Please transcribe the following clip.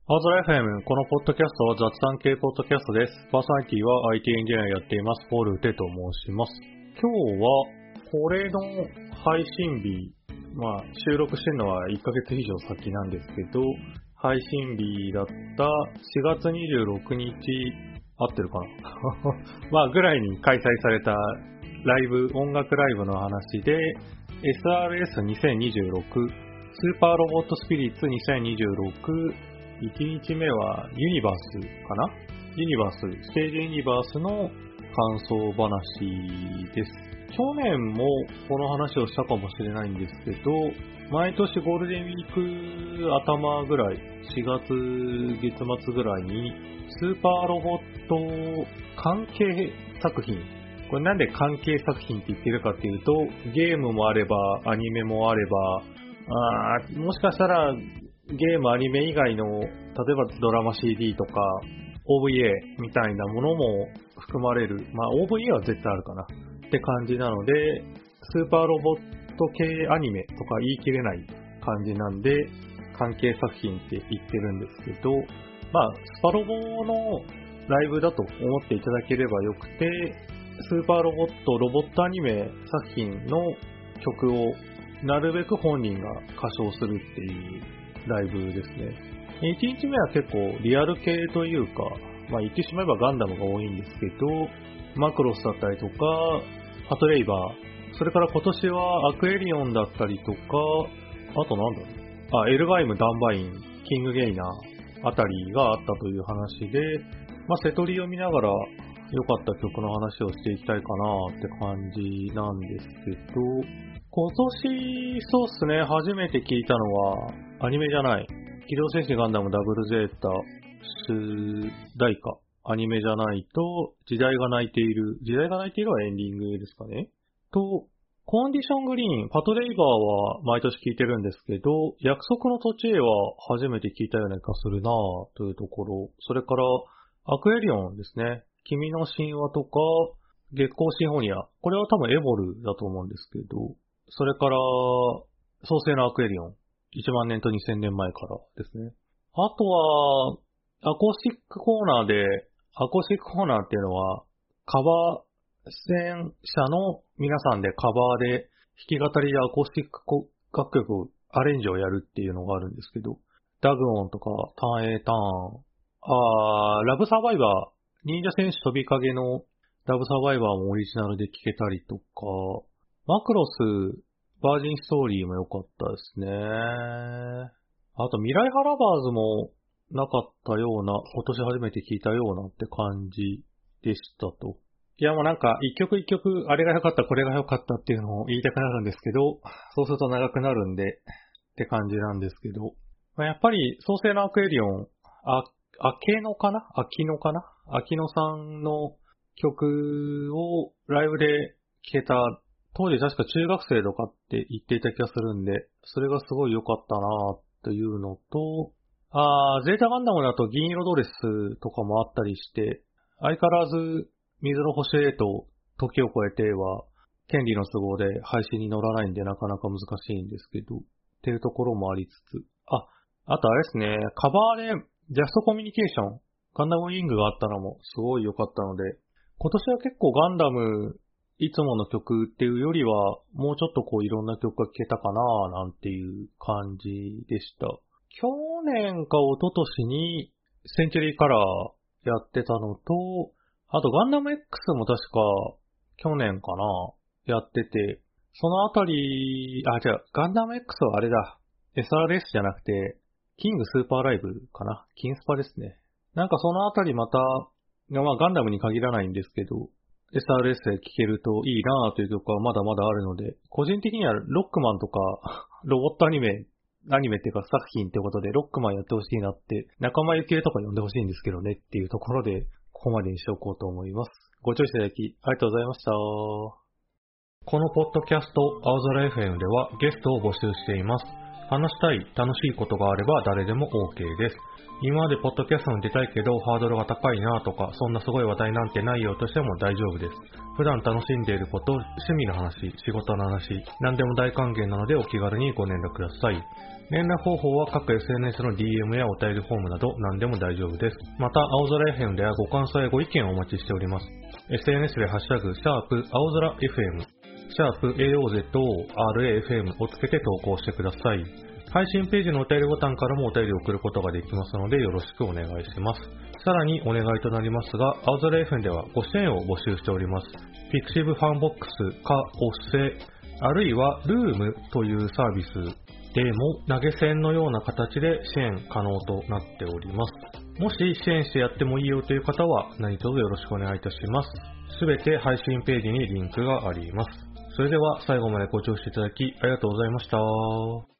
アーズライフ FM、このポッドキャストは雑談系ポッドキャストです。パーソナリティは IT エンジニアやっています、ポール・ウテと申します。今日は、これの配信日、収録してるのは1ヶ月以上先なんですけど、配信日だった4月26日、合ってるかなぐらいに開催されたライブ、音楽ライブの話で、SRS2026、スーパーロボットスピリッツ2026、1日目はユニバースかな？ユニバース、ステージユニバースの感想話です。去年もこの話をしたかもしれないんですけど、毎年ゴールデンウィーク頭ぐらい、4月月末ぐらいに、スーパーロボット関係作品。これなんで関係作品って言ってるかっていうと、ゲームもあれば、アニメもあれば、もしかしたら、ゲーム、アニメ以外の、例えばドラマ CD とか、OVA みたいなものも含まれる。OVA は絶対あるかなって感じなので、スーパーロボット系アニメとか言い切れない感じなんで、関係作品って言ってるんですけど、スパロボのライブだと思っていただければよくて、スーパーロボットアニメ作品の曲をなるべく本人が歌唱するっていうライブですね。1日目は結構リアル系というか、言ってしまえばガンダムが多いんですけど、マクロスだったりとか、パトレイバー、それから今年はアクエリオンだったりとか、あとエルガイム、ダンバイン、キングゲイナーあたりがあったという話で、セトリを見ながら良かった曲の話をしていきたいかなって感じなんですけど、今年、そうっすね、初めて聞いたのは、アニメじゃない。機動戦士ガンダムダブルゼータ主題歌。アニメじゃないと、時代が泣いている。時代が泣いているはエンディングですかね。と、コンディショングリーン、パトレイバーは毎年聞いてるんですけど、約束の土地へは初めて聞いたような気がするなぁというところ。それから、アクエリオンですね。君の神話とか、月光シンフォニア。これは多分エボルだと思うんですけど、それから、創世のアクエリオン。1万年と2000年前からですね。あとは、アコースティックコーナーっていうのは、カバー出演者の皆さんでカバーで弾き語りでアコースティック楽曲、アレンジをやるっていうのがあるんですけど、ダグオンとか、ターン A ターン、ラブサバイバー、忍者戦士飛び影のラブサバイバーもオリジナルで聴けたりとか、マクロス、バージンストーリーも良かったですね。あと、未来ハラバーズもなかったような、今年初めて聞いたようなって感じでしたと。いや、一曲一曲、あれが良かった、これが良かったっていうのを言いたくなるんですけど、そうすると長くなるんで、って感じなんですけど。やっぱり、創世のアクエリオン、秋野さんの曲をライブで聴けた、当時確か中学生とかって言っていた気がするんで、それがすごい良かったなというのと、ゼータガンダムだと銀色ドレスとかもあったりして、相変わらず水の星へと時を超えては、権利の都合で配信に乗らないんでなかなか難しいんですけど、っていうところもありつつ、あとあれですね、カバーでジャストコミュニケーション、ガンダムウィングがあったのもすごい良かったので、今年は結構ガンダム、いつもの曲っていうよりは、もうちょっといろんな曲が聴けたかななんていう感じでした。去年か一昨年にセンチュリーカラーやってたのと、あとガンダム X も確か去年かなやってて、そのあたり、ガンダム X はあれだ。SRS じゃなくて、キングスーパーライブかな。キンスパですね。そのあたりまた、ガンダムに限らないんですけど、SRS で聴けるといいなぁという曲はまだまだあるので、個人的にはロックマンとか、ロボットアニメっていうか作品ってことでロックマンやってほしいなって、仲間由紀恵とか呼んでほしいんですけどねっていうところで、ここまでにしておこうと思います。ご聴取いただきありがとうございました。このポッドキャスト、青空 FM ではゲストを募集しています。 話したい、楽しいことがあれば誰でも OK です。今までポッドキャストに出たいけどハードルが高いなとか、そんなすごい話題なんてないよとしても大丈夫です。普段楽しんでいること、趣味の話、仕事の話、何でも大歓迎なのでお気軽にご連絡ください。連絡方法は各 SNS の DM やお便りフォームなど何でも大丈夫です。また、青空 FM ではご感想やご意見をお待ちしております。SNS でハッシュタグ、青空 FM、AOZORAFM をつけて投稿してください。配信ページのお便りボタンからもお便りを送ることができますのでよろしくお願いします。さらにお願いとなりますが、青空 FM ではご支援を募集しております。Pixiv ファンボックスかおっせ、あるいはルームというサービスでも投げ銭のような形で支援可能となっております。もし支援してやってもいいよという方は何卒よろしくお願いいたします。すべて配信ページにリンクがあります。それでは最後までご聴取いただきありがとうございました。